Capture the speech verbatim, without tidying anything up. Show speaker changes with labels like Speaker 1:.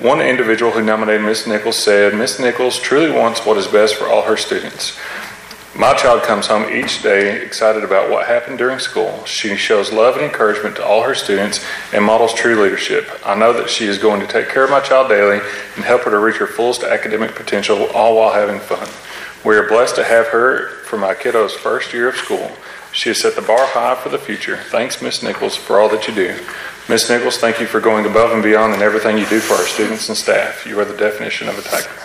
Speaker 1: One individual who nominated Miz Nichols said, "Miz Nichols truly wants what is best for all her students. My child comes home each day excited about what happened during school. She shows love and encouragement to all her students and models true leadership. I know that she is going to take care of my child daily and help her to reach her fullest academic potential, all while having fun. We are blessed to have her for my kiddo's first year of school. She has set the bar high for the future. Thanks, Miz Nichols, for all that you do." Miz Nichols, thank you for going above and beyond in everything you do for our students and staff. You are the definition of a tiger.